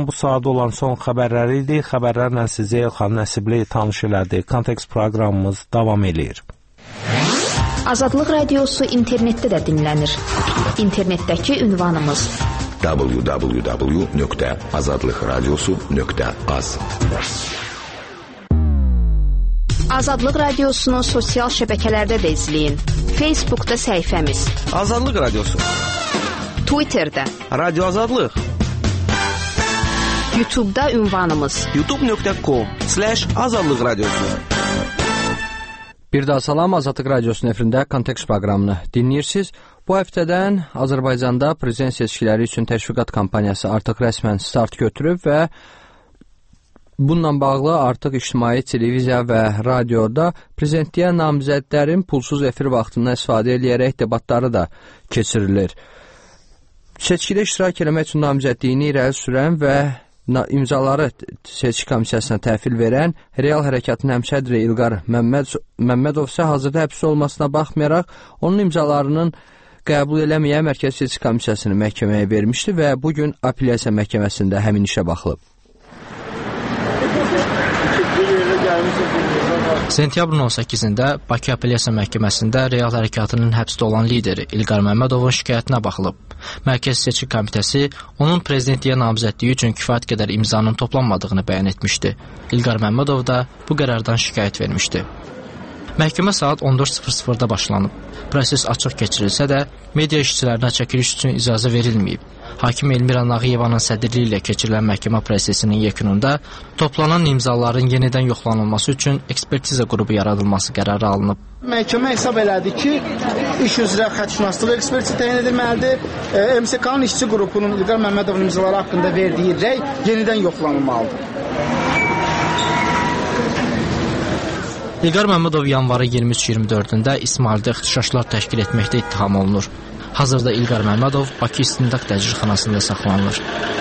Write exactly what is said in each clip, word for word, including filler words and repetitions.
bu saat olan son xəbərləri idi. Xəbərlərlə sizi Elxan Nəsibli tanış elədi. Kontekst proqramımız davam edir. Azadlıq Radiosu internetdə də dinlənir. İnternetdəki ünvanımız w w w nöqtə azadlıq radiosu nöqtə az. Azadlıq Radiosunu sosial şəbəkələrdə də izləyin. Facebookda səhifəmiz Azadlıq Radiosu, Twitterdə Radio Azadlıq, YouTube'da ünvanımız youtube nöqtə com slash azadlıq radiosu. Bir daha salam, Azadlıq Radiosunun efirində Kontekst proqramını dinləyirsiniz. Bu həftədən Azərbaycanda prezident seçkiləri üçün təşviqat kampaniyası artıq rəsmən start götürüb və bununla bağlı artıq ictimai televiziya və radioda prezidentliyə namizədlərin pulsuz efir vaxtından istifadə edərək debatları da keçirilir. Seçkidə iştirak etmək üçün namizədliyini irəli sürən və imzaları seçki komissiyasına təhvil verən Real Hərəkatın həmsədri İlqar Məmmədov isə hazırda həbs olmasına baxmayaraq onun imzalarının qəbul eləməyən Mərkəzi Seçki Komissiyasını məhkəməyə vermişdi və bugün apellyasiya məhkəməsində həmin işə baxılıb. Sentyabrın on səkkizində Bakı Apellyasiya Məhkəməsində Real Hərəkatının həbsdə olan lideri İlqar Məmmədovun şikayətinə baxılıb. Mərkəzi Seçki Komitəsi onun prezidentliyə namizədliyi üçün kifayət qədər imzanın toplanmadığını bəyan etmişdi. İlqar Məmmədov da bu qərardan şikayət vermişdi. Məhkəmə saat on dörd sıfır sıfırda başlanıb. Proses açıq keçirilsə də media işçilərinə çəkiliş üçün icazə verilməyib. Hakim Elmira Nağıyevanın sədrliyi ilə keçirilən məhkəmə prosesinin yekununda toplanan imzaların yenidən yoxlanılması üçün ekspertiza qrupu yaradılması qərarı alınıb. Məhkəmə hesab elədi ki, iş üzrə xəttşünaslıq ekspertisi təyin edilməlidir. M S K-nın işçi qrupunun İlqar Məmmədovun imzaları haqqında verdiyi rəy yenidən yoxlanılmalıdır. İlqar Məmmədov yanvarın iyirmi üç iyirmi dördündə İsmaildə ixtişaşlar təşkil etməkdə ittiham olunur. Hazırda İlqar Məmmədov Bakı İstintaq Təcridxanasında saxlanılır.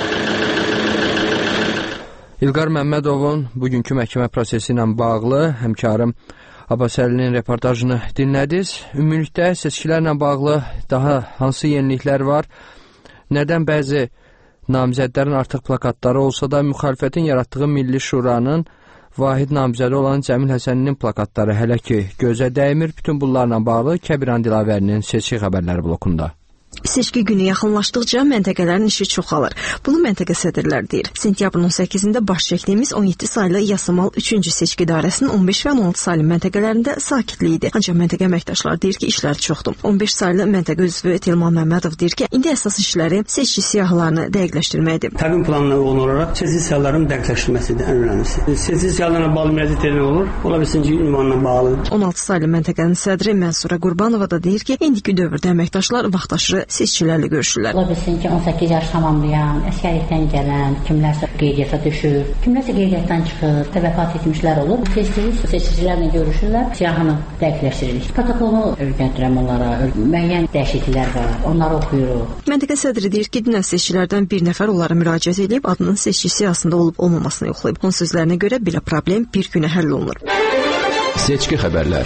İlqar Məmmədovun bugünkü məhkəmə prosesi ilə bağlı həmkarım Abbas Əlinin reportajını dinlədiniz. Ümumilikdə seçkilərlə bağlı daha hansı yeniliklər var? Nədən bəzi namizədlərin artıq plakatları olsa da müxalifətin yaratdığı Milli Şuranın vahid namizədi olan Cəmil Həsəninin plakatları hələ ki gözə dəymir. Bütün bunlarla bağlı Kəbiran Dilavərinin seçki xəbərləri blokunda. Seçki günü yaxınlaşdıqca məntəqələrin işi çoxalır. Bunu məntəqə sədrlər deyir. Sentyabrın on səkkizində baş çəkdiyimiz on yeddi saylı Yasamal üçüncü seçki idarəsinin on beş və on altı saylı məntəqələrində sakitlik idi. Ancaq məntəqə əməkdaşları deyir ki, işlər çoxdur. on beş saylı məntəqə üzvü Telman Məmmədov deyir ki, indi əsas işləri seçki siyahılarını dəqiqləşdirməkdir. Təqvim planına uyğun olaraq seçki siyahılarının dəqiqləşdirilməsidir ən önəmlisi. Seçki siyahılarına bağlı müraciət edən olur. Ola bilsin ki, ünvanla bağlı. on altı saylı məntəqənin sədri Mənsura Qurbanova da deyir ki, indiki dövrdə əməkdaşlar vaxtaşırı seçkilərlə görüşürlər. Ola bilsin ki, on səkkiz yaş tamamlayan, əskərlikdən gələn, kimlərsə qeydiyyata düşür, kimlərsə qeydiyyatdan çıxır, vəfat etmişlər olur. Tez-tez seçicilərlə görüşürlər, siyahını dəqiqləşdiririk. Protokolunu öyrəndirəm onlara, müəyyən dəyişikliklər var, onları oxuyuruq. Məntəqə sədri deyir ki, dünən seçicilərdən bir nəfər onlara müraciət edib adının seçki siyahısında olub olmamasını yoxlayıb. Onun sözlərinə görə belə problem bir günə həll olunur. Seçki xəbərlər.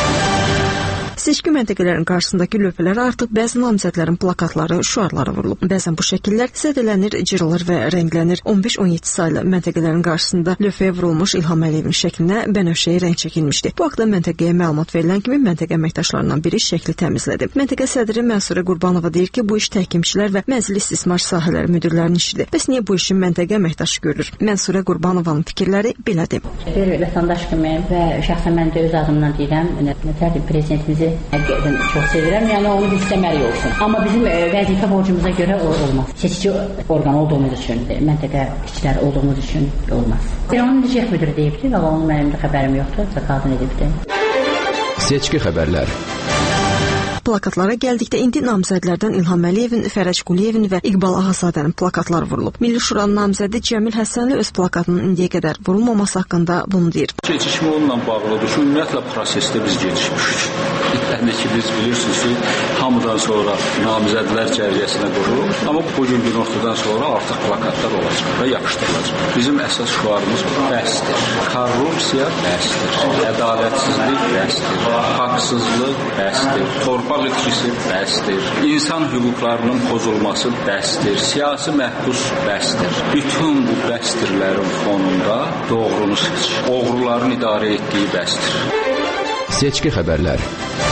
Seçki məntəqələrinin qarşısındakı lövhələrə artıq bəzi namizədlərin plakatları, şüarları vurulub. Bəzən bu şəkillər zədələnir, cırılır və rənglənir. on beş on yeddi saylı məntəqələrin qarşısında lövhəyə vurulmuş İlham Əliyevin şəklinə bənövşəyi rəng çəkilmişdi. Bu haqda məntəqəyə məlumat verilən kimi məntəqə əməkdaşlarından biri şəkli təmizlədi. Məntəqə sədri Mənsura Qurbanova deyir ki, bu iş təhkimçilər və mənzili istismar sahələri müdirlərinin işidir. Bəs niyə bu işin məntəqə əməkdaşı görür? Mənsura Qurbanovanın fikirləri belədir. Bir vətəndaş kimi və şəxsən mən də öz adımdan deyirəm, nətərdir prezidentimizi həqiqətən çox sevirəm, yəni onu biz istəməli olsun. Amma bizim e, vəzifə borcumuza görə o olmaz. Seçici orqan olduğumuz üçün, məntəqə işçiləri olduğumuz üçün olmaz. İranın Nicəh müdürü deyibdi, və onun mənim də xəbərim yoxdur, və qadın edibdi. Seçki xəbərlər. Plakatlara gəldikdə indi namizədlərdən İlham Əliyevin, Fərəc Quliyevin və İqbal Ağazadənin plakatları vurulub. Milli Şuranın namizədi Cəmil Həsənli öz plakatının indiyə qədər vurulmaması haqqında bunu deyir. Gecikmə onunla bağlıdır. Şu ümumiyyətlə prosesdə biz gecikmişik. Yəni ki, biz bilirsiniz ki, hamıdan sonra namizədlər cərgəsinə qurulub, amma bugünkü nöqtədən sonra artıq plakatlar olacaq və yapışdırılacaq. Bizim əsas şüarımız bəsdir. Korrupsiya bəsdir. Ədalətsizlik bəsdir. Haqsızlıq bəsdir. Torpaq torpaq itkisi bəsdir. İnsan hüquqlarının pozulması bəsdir. Siyasi məhbus bəsdir. Bütün bu bəstirlərin fonunda doğrunu seç. Oğruların idarə etdiyi bəsdir. Seçki xəbərlər.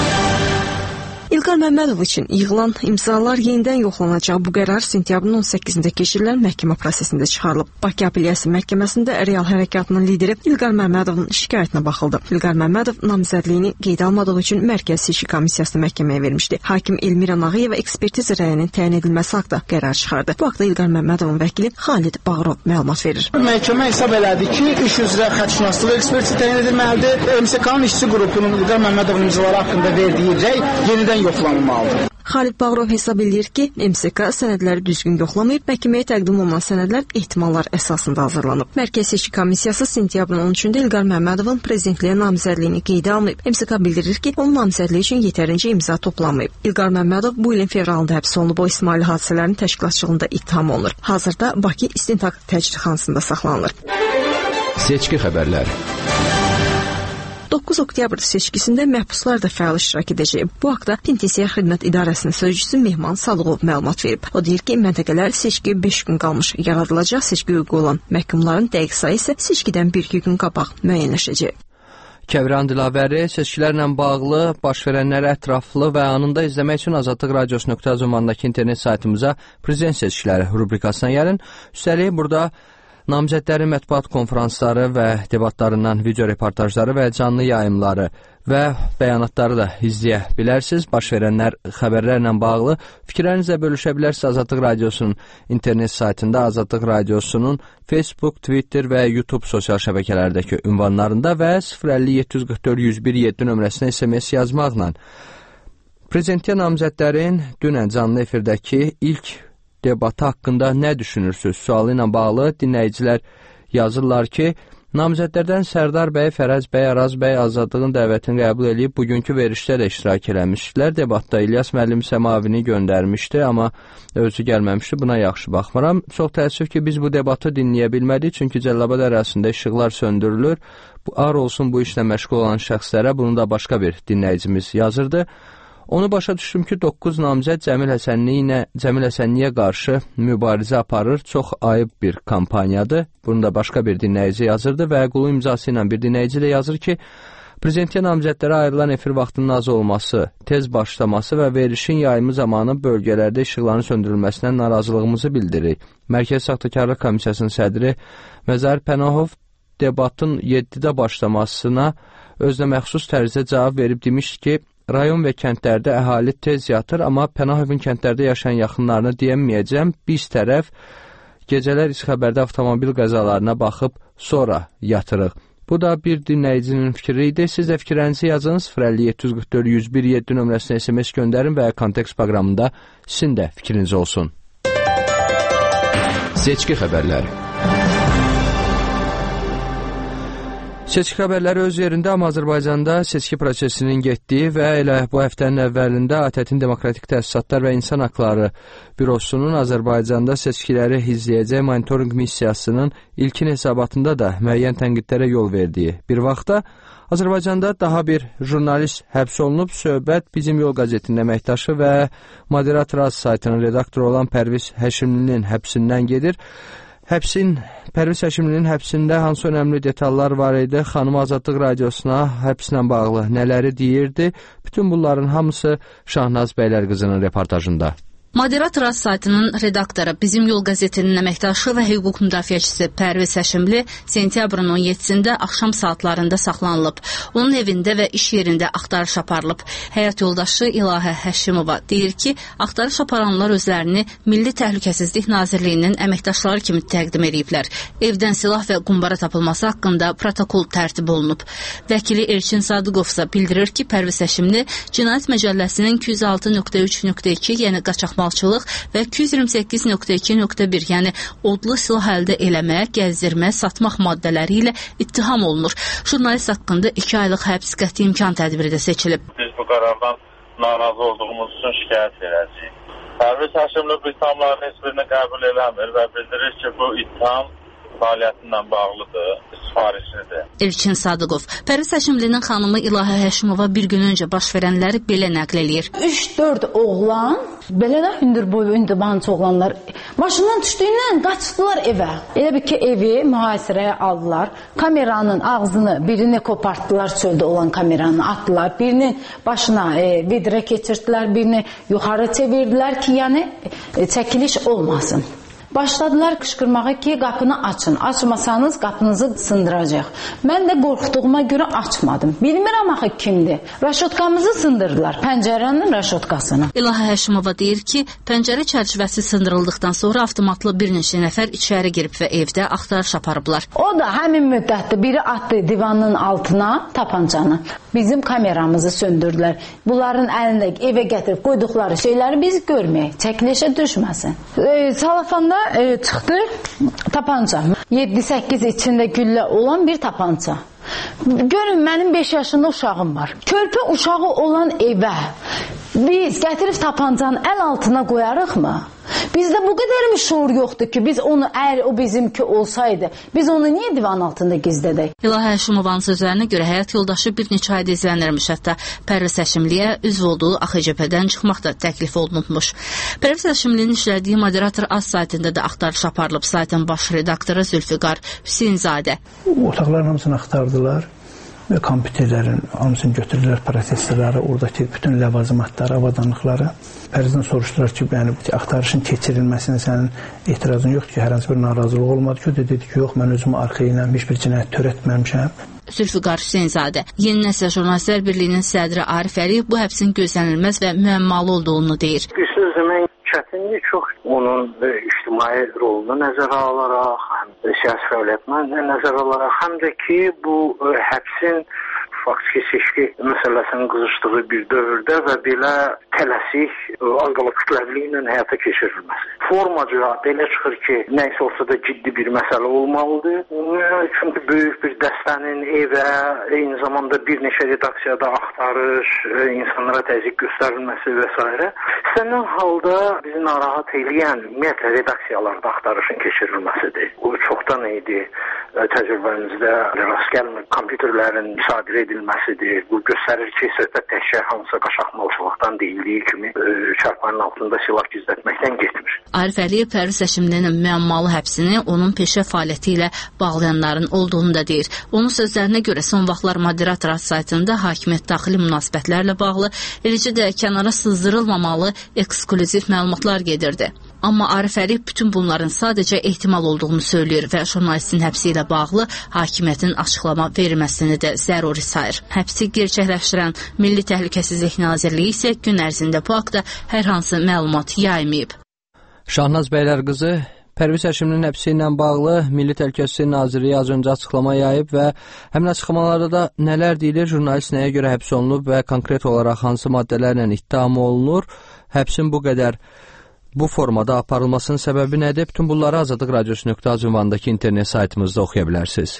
İlqar Məmmədov üçün yığılan imzalar yenidən yoxlanacaq. Bu qərar sentyabrın on səkkizində keçirilən məhkəmə prosesində çıxarılıb. Bakı Apellyasiya Məhkəməsində Real Hərəkatının lideri İlqar Məmmədovun şikayətinə baxıldı. İlqar Məmmədov namizədliyini qeydə almadığı üçün Mərkəzi Seçki Komissiyasına məhkəməyə vermişdi. Hakim Elmira Nağıyeva ekspertiz rəyinin təyin edilməsi haqqında qərar çıxardı. Bu haqda İlqar Məmmədovun vəkili Xalid Bağırov məlumat verir. Məhkəmə hesab elədi ki, iş üzrə xəttşünaslıq ekspertizi təyin edilməlidir. M S K-nın işçi qrupunun İlqar Məmmədovun imzaları haqqında verdiyi rəy yenidən yoxlanılmalıdır. Xalid Bağırov hesab edir ki, M S K sənədləri düzgün yoxlamayıb, məhkəməyə təqdim olunan sənədlər ehtimallar əsasında hazırlanıb. Mərkəzi Seçki Komissiyası sentyabrın on üçündə İlqar Məmmədovun prezidentliyə namizədliyini qeydə almayıb. M S K bildirir ki, onun namizədliyi üçün yetərincə imza toplamayıb. İlqar Məmmədov bu ilin fevralında həbs olunub. O İsmaili hadisələrinin təşkilatçılığında ittiham olunur. Hazırda Bakı İstintaq Təcridxanasında saxlanılır. Seçki xəbərlər. doqquz oktyabr seçkisində məhbuslar da fəal iştirak edəcək. Bu haqda Penitensiya Xidmət İdarəsinin sözçüsü Mehman Sadıqov məlumat verib. O deyir ki, məntəqələr seçki beş gün qalmış yaradılacaq. Seçki hüququ olan məhkumların dəqiq sayı isə seçkidən bir iki gün qabaq müəyyənləşəcək. Kəvran Dilavəri seçkilərlə bağlı baş verənləri ətraflı və anında izləmək üçün Azadlıq Radiosu nöqtə az ünvanındakı internet saytımıza Prezident seçkiləri rubrikasına gəlin. Üstəlik burada namizədlərin mətbuat konferansları və debatlarından video reportajları və canlı yayımları və bəyanatları da izləyə bilərsiniz. Baş verənlər xəbərlərlə bağlı fikirlərinizlə bölüşə bilərsiniz Azadlıq Radiosunun internet saytında, Azadlıq Radiosunun Facebook, Twitter və YouTube sosial şəbəkələrdəki ünvanlarında və sıfır əlli yeddi yüz qırx dörd yüz bir yeddi nömrəsinə S M S yazmaqla. Prezidentliyə namizədlərin dünən canlı efirdəki ilk debatı haqqında nə düşünürsünüz? Sualı ilə bağlı dinləyicilər yazırlar ki, namizədlərdən Sərdar bəy, Fərəz bəy, Araz bəy Azadlığın dəvətini qəbul edib bugünkü verişdə də iştirak eləmişdilər. Debatda İlyas müəllim Səmavini göndərmişdi, amma özü gəlməmişdi. Buna yaxşı baxmıram. Çox təəssüf ki, biz bu debatı dinləyə bilmədik, çünki Cəlilabad ərazisində işıqlar söndürülür. Bu ar olsun bu işlə məşğul olan şəxslərə, bunu da başqa bir dinləyicimiz yazırdı. Onu başa düşdüm ki, doqquz namizəd Cəmil Həsənliyə, Cəmil Həsənliyə qarşı mübarizə aparır. Çox ayıb bir kampaniyadır. Bunu da başqa bir dinləyici yazırdı və qulu imzası ilə bir dinləyici də yazır ki, prezidentliyə namizədlərə ayrılan efir vaxtının az olması, tez başlaması və verişin yayımı zamanı bölgələrdə işıqların söndürülməsindən narazılığımızı bildiririk. Mərkəzi Saxtakarlıq Komissiyasının sədri Məzər Pənahov debatın yeddidə başlamasına özünə məxsus tərzdə cavab verib demişdi ki, rayon və kəndlərdə əhali tez yatır, amma Pənahovun kəndlərdə yaşayan yaxınlarını deyəməyəcəm. Biz tərəf gecələr İsxəbərdə avtomobil qəzalarına baxıb sonra yatırıq. Bu da bir dinləyicinin fikri idi. Siz də fikirlərinizi yazın. sıfır əlli yeddi yüz qırx dörd yüz bir yeddi nömrəsinə S M S göndərin və Kontekst proqramında sizin də fikriniz olsun. Seçki xəbərləri. Seçki xəbərləri öz yerində, amma Azərbaycanda seçki prosesinin getdiyi və elə bu həftənin əvvəlində ATƏT-in Demokratik Təsisatlar və İnsan Haqları Bürosunun Azərbaycanda seçkiləri izləyəcək monitorinq missiyasının ilkin hesabatında da müəyyən tənqidlərə yol verdiyi bir vaxtda Azərbaycanda daha bir jurnalist həbs olunub. Söhbət Bizim Yol qəzetinin əməkdaşı və Moderator Az saytının redaktoru olan Pərviz Həşimlinin həbsindən gedir. Həbsin, Pərviz Həşimlinin həbsində hansı önəmli detallar var idi? Xanım Azadlıq Radiosuna həbslə bağlı nələri deyirdi? Bütün bunların hamısı Şahnaz Bəylər qızının reportajında. Moderator Az saytının redaktoru, Bizim Yol qəzetinin əməkdaşı və hüquq müdafiəçisi Pərviz Həşimli sentyabrın on yeddisində axşam saatlarında saxlanılıb. Onun evində və iş yerində axtarış aparılıb. Həyat yoldaşı İlahə Həşimova deyir ki, axtarış aparanlar özlərini Milli Təhlükəsizlik Nazirliyinin əməkdaşları kimi təqdim ediblər. Evdən silah və qumbara tapılması haqqında protokol tərtib olunub. Vəkili Elçin Sadıqov isə bildirir ki, Pərviz Həşimli Cinayət Məcəlləsinin iki yüz altı nöqtə üç nöqtə iki, yəni qaçaq malçılıq və iki yüz iyirmi səkkiz nöqtə iki nöqtə bir, yəni odlu silah əldə eləmək, gəzdirmə, satmaq maddələri ilə ittiham olunur. Jurnalist haqqında iki aylıq həbs qəti imkan tədbiri də seçilib. Biz bu qərardan narazı olduğumuz üçün şikayət edəcəyik. Pərviz Həşimli bu ittihamların heç birini qəbul eləmir və bildirir ki, bu ittiham fəaliyyətindən bağlıdır. sifarişlidir. İlkin Sadıqov, Pərviz Həşimlinin xanımı İlahə Həşimova bir gün öncə baş verənləri belə nəql eləyir. üç dörd oğlan, belə də hündür boylu, hündürbancı oğlanlar maşından düşdüyündən qaçdılar evə. Elə bir ki, evi mühasirəyə aldılar. Kameranın ağzını, birini kopartdılar, çöldə olan kameranı atdılar. Birinin başına e, vidrə keçirdilər, birini yuxarı çevirdilər ki, yəni e, çəkiliş olmasın. Başladılar qışqırmağa ki, qapını açın. Açmasanız qapınızı sındıracaq. Mən də qorxduğuma görə açmadım. Bilmirəm axı kimdir. Raşotkamızı sındırdılar. Pəncərənin raşotkasını. İlahə Həşimova deyir ki, pəncərə çərçivəsi sındırıldıqdan sonra avtomatlı bir neçə nəfər içəri girib və evdə axtarış aparıblar. O da həmin müddətdə biri atdı divanın altına tapancanı. Bizim kameramızı söndürdülər. Bunların əlində evə gətirib qoyduqları şeyləri biz görməyək. Çəkilişə düşməsin. E, salafanda e, çıxdı tapanca. yeddi səkkiz içində güllə olan bir tapanca. Görün, mənim beş yaşında uşağım var. Körpə uşağı olan evə biz gətirib tapancanı əl altına qoyarıqmı? Bizdə bu qədər mi şuur yoxdur ki, biz onu, əgər o bizimki olsaydı, biz onu niyə divan altında gizlədək? İlahə Həşimovanın sözlərinə görə həyat yoldaşı bir neçə ayda izlənirmiş, hətta Pərviz Həşimliyə üzv olduğu A X C P-dən çıxmaq da təklif olunmuş. Pərviz Həşimlinin işlədiyi moderator az saytında da axtarış aparılıb. Saytın baş redaktoru Zülfiqar Hüseynzadə. Otaqların hamısını axtardılar və kompüterlərin hamısını götürdülər, prosessorları, oradakı bütün ləvazimatları, avadanlıqları. Pərizdən soruşdular ki, yəni, axtarışın keçirilməsinə sənin etirazın yoxdur ki, hər hansı bir narazılıq olmadı ki, o da dedi ki, yox, mən özümü arxa ilə heç bir cinayət törətməmişəm. Zülfiqar Hüseynzadə, Yeni Nəsil Jurnalistlər Birliyinin sədri Arif Əliyev bu həbsin gözlənilməz və müəmmalı olduğunu deyir. Bir sözlə çətinlik çox onun ictimai rolunu nəzərə alaraq, həm siyasi fəaliyyətini nəzərə alaraq, həm də ki, bu həbsin faktiki seçki məsələsinin qızışdığı bir dövrdə və belə tələsik, az qala kütləvli ilə həyata keçirilməsi. Formaca belə çıxır ki, nəysə olsa da ciddi bir məsələ olmalıdır. Çünki böyük bir dəstənin evə, eyni zamanda bir neçə redaksiyada axtarış, insanlara təzyiq göstərilməsi və s. İstənilən halda bizi narahat eləyən ümumiyyətlə redaksiyalarda axtarışın keçirilməsidir. Bu çoxdan idi təcrübəmizdə rast gəlmir. Kompüterlərin müsadirə edilməsidir. Bu göstərir ki, söhbət təkcə hansısa qaşaqmalçılıqdan deyildiyi kimi çarpanın altında silah gizlətməkdən getmir. Arif Əliyev Pərviz Həşimlinin müəmmalı həbsini onun peşə fəaliyyəti ilə bağlayanların olduğunu da deyir. Onun sözlərinə görə son vaxtlar moderator saytında hakimiyyət daxili münasibətlərlə bağlı, eləcə də kənara sızdırılmamalı eksklüziv məlumatlar gedirdi. Amma Arif Əliyev bütün bunların sadəcə ehtimal olduğunu söylüyor və jurnalistin həbsi ilə bağlı hakimiyyətin açıqlama verilməsini də zəruri sayır. Həbsi gerçəkləşdirən Milli Təhlükəsizlik Nazirliyi isə gün ərzində bu haqda hər hansı məlumat yaymayıb. Şahnaz Bəylərqızı, Pərviz Həşimlinin həbsi ilə bağlı Milli Təhlükəsizlik Nazirliyi az öncə açıqlama yayıb və həmin açıqlamalarda da nələr deyilir, jurnalist nəyə görə həbs olunub və konkret olaraq hansı maddələrlə ittiham olunur, həbsin bu qədər bu formada aparılmasının səbəbi nədir? Bütün bunları azadlıq radiosu nöqtə az ünvanındakı internet saytımızda oxuya bilərsiniz.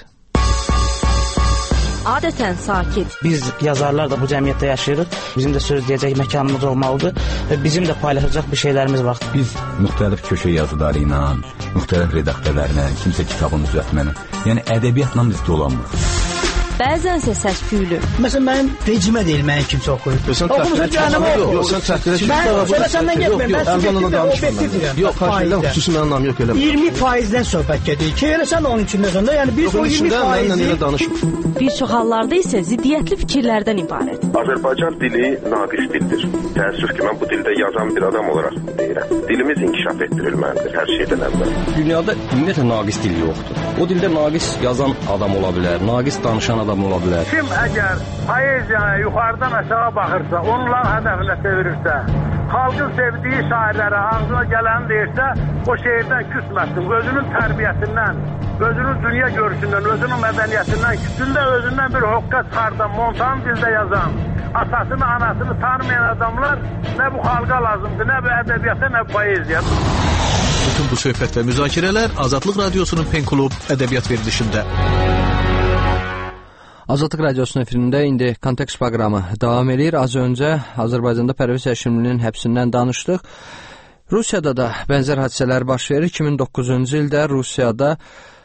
Adətən sakit. Biz yazarlar da bu cəmiyyətdə yaşayırıq. Bizim də söz deyəcək məkanımız olmalıdır və bizim də paylaşacaq bir şeylərimiz var. Biz müxtəlif köşə yazıları ilə, müxtəlif redaktörlərlə, kimsə kitabını düzəltməklə, yəni ədəbiyyatla biz dolanmırıq. Bəzənsə səs-küylü. Məsələn, mənim vecimə deyil, mənim kimsə oxuyub. Oxumusun cəhənnəmə oxuyub. Yox, sən çəkdirə ki, mən səndən getməyim, mən subjektiv və obyektiv deyirəm. Yox, qarşıdan xüsusi mənim nam yox eləmə. iyirmi faizdən söhbət gedir. Ki, elə sən onun içində sonda, yəni biz o iyirmi faizi... Bir çox hallarda isə ziddiyyətli fikirlərdən ibarət. Azərbaycan dili naqis dildir. Təəssüf ki, mən bu dildə yazan bir adam olaraq deyirəm. Dilimiz inkişaf etdirilməlidir hər şeydən əvvəl. Dünyada ümumiyyətlə naqis dil yoxdur. O dildə naqis yazan adam ola bilər, naqis danışan adam ola bilər. Kim əgər poeziyaya yuxarıdan aşağı baxırsa, onlar hədəfinə çevirirsə, xalqın sevdiyi şairlərə ağzına gələni deyirsə, o şeirdən küsməsin. Özünün tərbiyəsindən, özünün dünya görüşündən, özünün mədəniyyətindən, küsündə özündən bir hoqqa çıxardan, montan dildə yazan, atasını, anasını tanımayan adamlar nə bu xalqa lazımdır, nə bu ədəbiyyata, nə bu poeziya. Bütün bu söhbət və müzakirələr Azadlıq Radiosunun Pen Klub ədəbiyyat verilişində. Azadlıq Radiosunun efirində indi Kontekst proqramı davam edir. Az öncə Azərbaycanda Pərviz Həşimlinin həbsindən danışdıq. Rusiyada da bənzər hadisələr baş verir. iki min doqquzuncu ildə Rusiyada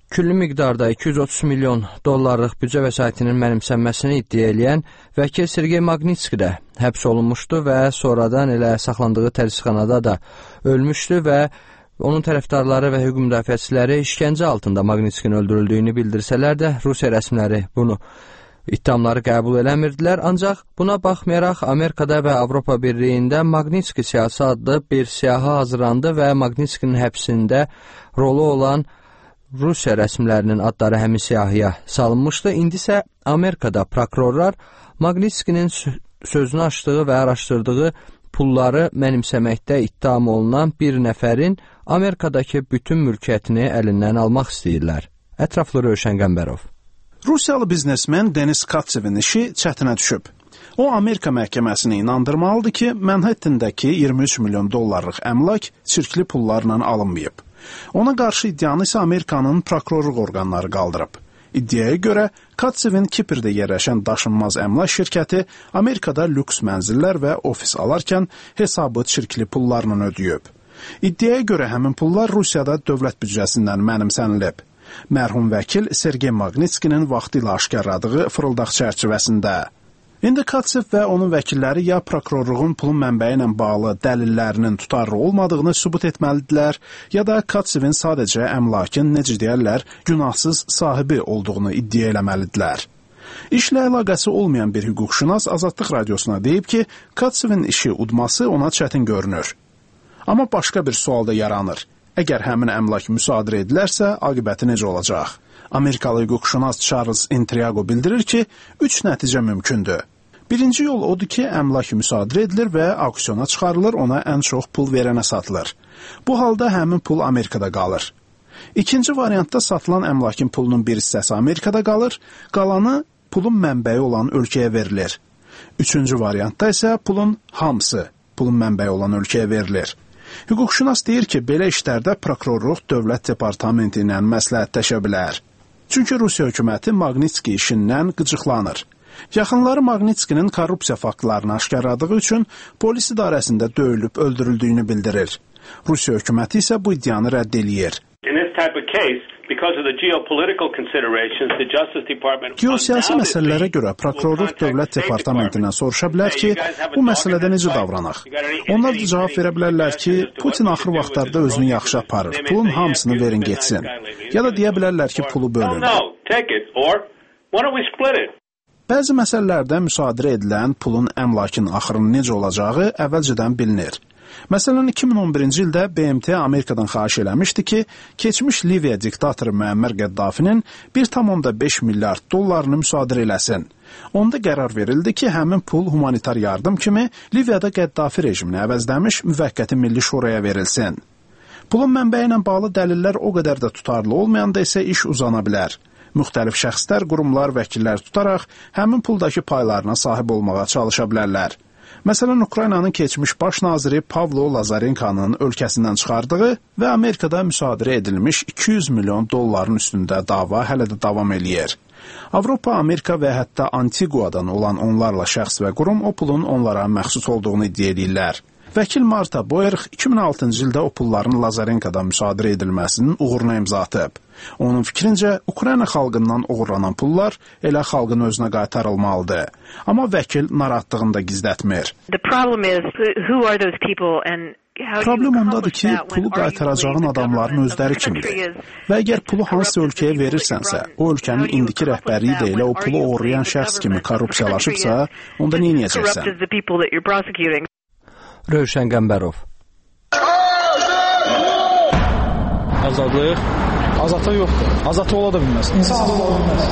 külli miqdarda iki yüz otuz milyon dollarlıq büdcə vəsaitinin mənimsənməsini iddia eləyən vəkil Sergey Magnitski də həbs olunmuşdu və sonradan elə saxlandığı tərcixanada da ölmüşdü və onun tərəfdarları və hüquq müdafiəçiləri işgəncə altında Magnitskinin öldürüldüyünü bildirsələr də Rusiya rəsmiləri bunu İttihamları qəbul eləmirdilər, ancaq buna baxmayaraq Amerikada və Avropa Birliyində Magnitski siyasi adlı bir siyahı hazırlandı və Magnitskinin həbsində rolu olan Rusiya rəsmilərinin adları həmin siyahıya salınmışdı. İndi isə Amerikada prokurorlar Magnitskinin sözünü açdığı və araşdırdığı pulları mənimsəməkdə ittiham olunan bir nəfərin Amerikadakı bütün mülkiyyətini əlindən almaq istəyirlər. Ətraflı Rövşən Qəmbərov. Rusiyalı biznesmen Denis Katsevin işi çətinə düşüb. O, Amerika məhkəməsini inandırmalıdır ki, Manhattan'dakı iyirmi üç milyon dollarlıq əmlak çirkli pullarla alınmayıb. Ona qarşı iddianı isə Amerikanın prokurorluq orqanları qaldırıb. İddiaya görə, Katsevin Kiprdə yerləşən daşınmaz əmlak şirkəti Amerikada lüks mənzillər və ofis alarkən hesabı çirkli pullarla ödəyib. İddiaya görə həmin pullar Rusiyada dövlət büdcəsindən mənimsənilib. Mərhum vəkil Sergey Magnitskinin vaxtilə aşkarladığı fırıldaq çərçivəsində. İndi Katsev və onun vəkilləri ya prokurorluğun pulun mənbəyi ilə bağlı dəlillərinin tutarlı olmadığını sübut etməlidirlər, ya da Katsevin sadəcə əmlakın, necə deyərlər, günahsız sahibi olduğunu iddia eləməlidirlər. İşlə əlaqəsi olmayan bir hüquqşünas Azadlıq Radiosuna deyib ki, Katsevin işi udması ona çətin görünür. Amma başqa bir sual da yaranır. Əgər həmin əmlak müsadirə edilərsə, aqibəti necə olacaq? Amerikalı hüquqşünas Charles Intriago bildirir ki, üç nəticə mümkündür. Birinci yol odur ki, əmlak müsadirə edilir və auksiyona çıxarılır, ona ən çox pul verənə satılır. Bu halda həmin pul Amerikada qalır. İkinci variantda satılan əmlakın pulunun bir hissəsi Amerikada qalır, qalanı pulun mənbəyi olan ölkəyə verilir. Üçüncü variantda isə pulun hamısı pulun mənbəyi olan ölkəyə verilir. Hüquqşünas deyir ki, belə işlərdə prokurorluq dövlət departamenti ilə məsləhətləşə bilər. Çünki Rusiya hökuməti Magnitski işindən qıcıqlanır. Yaxınları Magnitskinin korrupsiya faktlarını aşkarladığı üçün polis idarəsində döyülüb öldürüldüyünü bildirir. Rusiya hökuməti isə bu iddianı rədd eləyir. Geosiyasi məsələlərə görə prokurorluq dövlət departamentindən soruşa bilər ki, bu məsələdə necə davranaq? Onlar da cavab verə bilərlər ki, Putin axır vaxtlarda özünü yaxşı aparır, pulun hamısını verin getsin. Ya da deyə bilərlər ki, pulu bölün. Bəzi məsələlərdə müsadirə edilən pulun əmlakın axırının necə olacağı əvvəlcədən bilinir. Məsələn, iki min on birinci ildə B M T Amerikadan xahiş eləmişdi ki, keçmiş Liviya diktatoru Müəmmər Qəddafinin bir tam beş milyard dollarını müsadirə eləsin. Onda qərar verildi ki, həmin pul humanitar yardım kimi Liviyada Qəddafi rejimini əvəzləmiş müvəqqəti milli şuraya verilsin. Pulun mənbəyi ilə bağlı dəlillər o qədər də tutarlı olmayanda isə iş uzana bilər. Müxtəlif şəxslər, qurumlar, vəkillər tutaraq həmin puldakı paylarına sahib olmağa çalışa bilərlər. Məsələn, Ukraynanın keçmiş baş naziri Pavlo Lazarenko'nun ölkəsindən çıxardığı və Amerikada müsadirə edilmiş iki yüz milyon dolların üstündə dava hələ də davam eləyir. Avropa, Amerika və hətta Antiguadan olan onlarla şəxs və qurum o pulun onlara məxsus olduğunu iddia edirlər. Vəkil Marta Boerx iki min altıncı ildə o pulların Lazarenko'dan müsadirə edilməsinin uğuruna imza atıb. Onun fikrincə, Ukrayna xalqından uğurlanan pullar elə xalqın özünə qaytarılmalıdır. Amma vəkil narahatlığını da gizlətmir. Problem ondadır ki, pulu qaytaracağın adamların özləri kimdir? Və əgər pulu hansı ölkəyə verirsənsə, o ölkənin indiki rəhbərliyi də elə o pulu uğurlayan şəxs kimi korrupsiyalaşıbsa, onda nə edəcəksən? Rövşən Qəmbərov. Azadlıq? Azadlıq yoxdur. Azadlıq ola da bilməz. İnsan ola bilməz.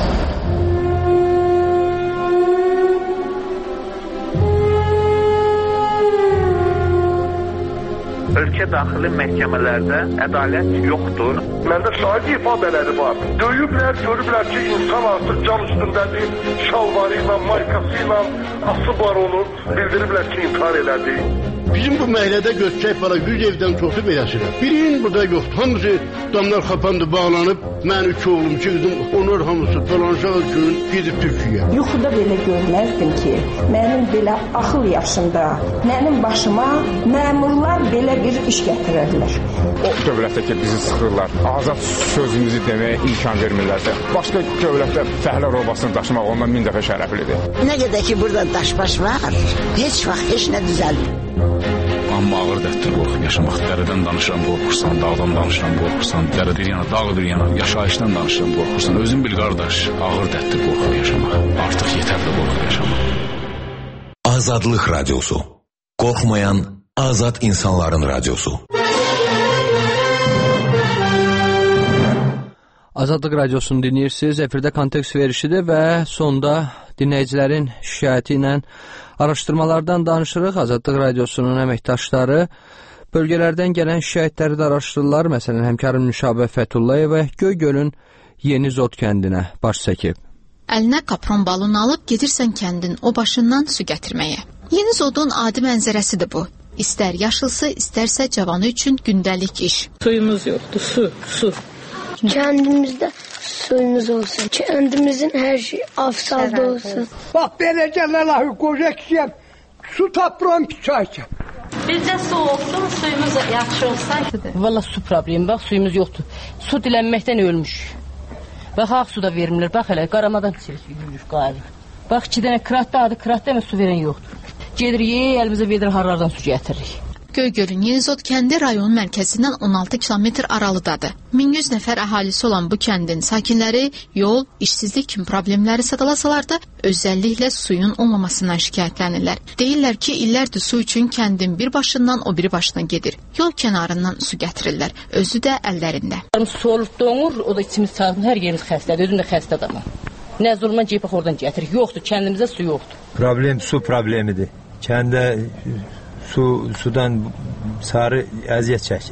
Ölkə daxili məhkəmələrdə ədalət yoxdur. Məndə şahid ifadələri var. Döyüblər, görüblər ki, insan artıq can üstündədir, şalvarı ilə, maykası ilə asıb var onu, bildiriblər ki, intihar elədi. Bizim bu məhəllədə götürək para yüz evdən çoxu beləsidir. Birinin burada yoxdur. Hamısı damlar xapandı, bağlanıb. Mən üç oğlum, iki qızım, onlar hamısı dolanacaq gün gedib Türkiyə. Yuxuda belə görməzdim ki, mənim belə axıl yaşında, mənim başıma məmurlar belə bir iş gətirərlər. O dövlətdə ki, bizi sıxırlar, azad sözümüzü deməyə imkan vermirlərsə, başqa dövlətdə fəhlə robasını daşımaq ondan min dəfə şərəflidir. Nə qədər ki, burada daşbaş var, heç vaxt heç nə düzəlmir. Amma ağır dərddir qorxub yaşamaq. Dərədən danışıram, qorxursan, dağdan danışıram, qorxursan, dərə bir yana, dağ bir yana, yaşayışdan danışıram, qorxursan. Özün bil, qardaş, ağır dərddir qorxub yaşamaq. Artıq yetərli qorxub yaşamaq. Azadlıq Radyosu. Qorxmayan azad insanların radyosu. Azadlıq Radiosunu dinləyirsiniz. Efirdə kontekst verişidir və sonda dinləyicilərin şikayəti ilə araşdırmalardan danışırıq. Azadlıq Radiosunun əməkdaşları bölgələrdən gələn şikayətləri də araşdırırlar. Məsələn, həmkarım Nüşabə Fətullayeva Göygölün Yeni Zod kəndinə baş çəkib. Əlinə kapron balonu alıb gedirsən kəndin o başından su gətirməyə. Yeni Zodun adi mənzərəsidir bu. İstər yaşılsı, istərsə cavanı üçün gündəlik iş. Suyumuz yoxdur, su, su. Kəndimizdə suyumuz olsun, kəndimizin hər şey afsalda olsun. Bax, belə gələləhi qoca kişiyəm, su tapıram ki, çay içəm. Bizdə su olsun, suyumuz yaxşı olsaydı. Valla su problemi, bax, suyumuz yoxdur. Su dilənməkdən ölmüş. Bax, ağ su da vermirlər, bax elə, qaramadan içirik, yürüyüş qayırıq. Bax, iki dənə kratda adı, kratda mı su verən yoxdur. Gedirik, əlimizə vedir, harlardan su gətiririk. Göygölün Yeni Zod kəndi rayonun mərkəzindən on altı kilometr aralıdadır. min yüz nəfər əhalisi olan bu kəndin sakinləri yol, işsizlik kimi problemləri sadalasalar da özəlliklə suyun olmamasından şikayətlənirlər. Deyirlər ki, illərdir su üçün kəndin bir başından o biri başına gedir. Yol kənarından su gətirirlər, özü də əllərində. Su olub donur, o da içimiz çağırın, hər yerimiz xəstədir, özüm də xəstə adamım. Nə zulman geyib oradan gətirik, yoxdur, kəndimizdə su yoxdur. Problem su problemidir. Kəndə Su, sudan sarı əziyyət çəkir.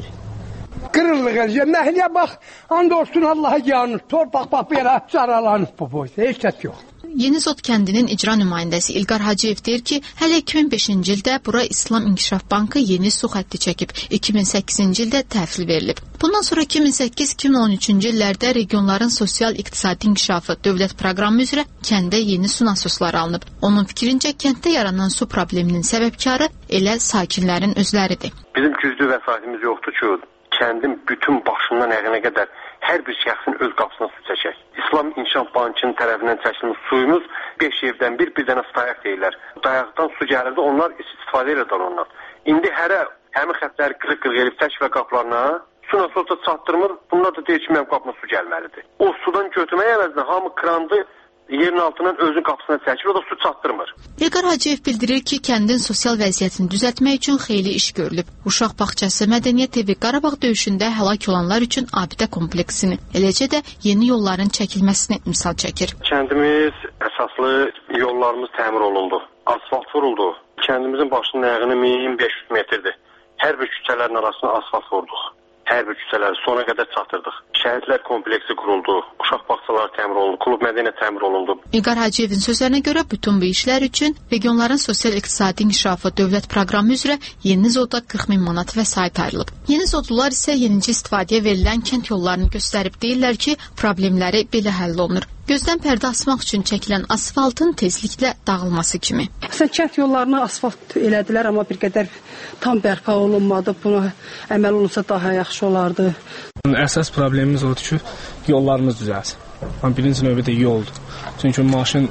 Qırılıq əziyyət. Məhliyə bax, and olsun Allaha yanır. Torpaq bax, belə caralanıb bu boyda. Heç kəs yox. Yeni Zod kəndinin icra nümayəndəsi İlqar Hacıyev deyir ki, hələ iki min beşinci ildə bura İslam İnkişaf Bankı yeni su xətti çəkib, iki min səkkizinci ildə təhvil verilib. Bundan sonra iki min səkkiz iki min on üçüncü illərdə regionların sosial-iqtisadi inkişafı dövlət proqramı üzrə kəndə yeni su nasosları alınıb. Onun fikrincə, kənddə yaranan su probleminin səbəbkarı elə sakinlərin özləridir. Bizim güclü vəsaitimiz yoxdur ki, kəndin bütün başından əğinə qədər hər bir şəxsin öz qapısına su çəkək. İslam İnkişaf Bankının tərəfindən çəkilmiş suyumuz beş evdən bir, bir dənə stayaq deyirlər. Dayaqdan su gəlirdi, onlar istifadə edirlər ondan. İndi hərə həmin xətləri qırıq-qırıq elib çək və qaplarına su nasosu çatdırmır, bunlar da deyir ki, mənim qapıma su gəlməlidir. O sudan götürmək əvəzinə hamı krandı yerin altından özün qapısına çəkir, o da su çatdırmır. İlqar Hacıyev bildirir ki, kəndin sosial vəziyyətini düzəltmək üçün xeyli iş görülüb. Uşaq bağçası, mədəniyyət evi, Qarabağ döyüşündə həlak olanlar üçün abidə kompleksini, eləcə də yeni yolların çəkilməsini misal çəkir. Kəndimiz əsaslı yollarımız təmir olundu, asfalt vuruldu. Kəndimizin başının ayağını min beş yüz metrdir. Hər bir küçələrin arasına asfalt vurduq. Hər bir küçələri sona qədər çatdırdıq. Şəhidlər kompleksi quruldu, uşaq bağçaları təmir olundu, klub mədəniyyət təmir olundu. İlqar Hacıyevin sözlərinə görə bütün bu işlər üçün regionların sosial-iqtisadi inkişafı dövlət proqramı üzrə Yeni Zodda qırx min manat vəsait ayrılıb. Yeni Zodlular isə yenicə istifadəyə verilən kənd yollarını göstərib deyirlər ki, problemləri belə həll olunur. Gözdən pərdə asmaq üçün çəkilən asfaltın tezliklə dağılması kimi. Məsələn, kənd yollarını asfalt elədilər, amma bir qədər tam bərpa olunmadı. Buna əməl olunsa daha yaxşı olardı. Əsas problemimiz odur ki, yollarımız düzəlsin. Birinci növbədə yoldur. Çünki maşın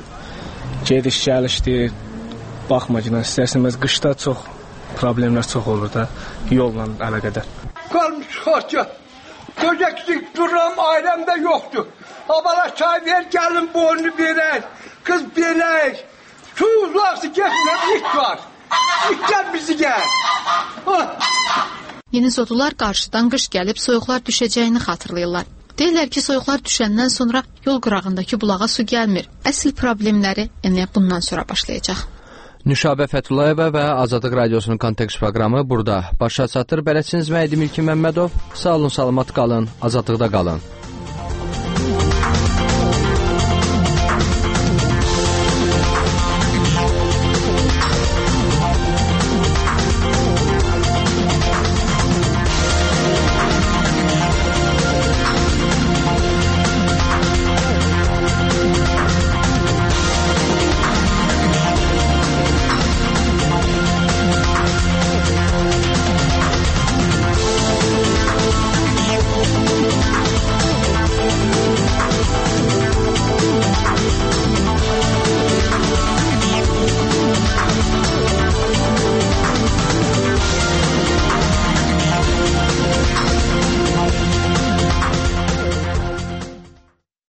gediş gəlişdir, baxma ki, istərsəməz qışda çox problemlər çox olur da yolla əlaqədar. Qalmış xaçya, qoca kiçik duram, ailəmdə yoxdur. Abala çay ver, gəlin boynu verək, qız verək. Su uzaqsı getmə, it var. İt gəl bizi gəl. Yeni Zodlular qarşıdan qış gəlib soyuqlar düşəcəyini xatırlayırlar. Deyirlər ki, soyuqlar düşəndən sonra yol qırağındakı bulağa su gəlmir. Əsl problemləri elə bundan sonra başlayacaq. Nüşabə Fətullayeva və Azadlıq Radiosunun kontekst proqramı burada başa çatır. Bələdçiniz Məhdi Milki Məmmədov. Sağ olun, salamat qalın, azadlıqda qalın.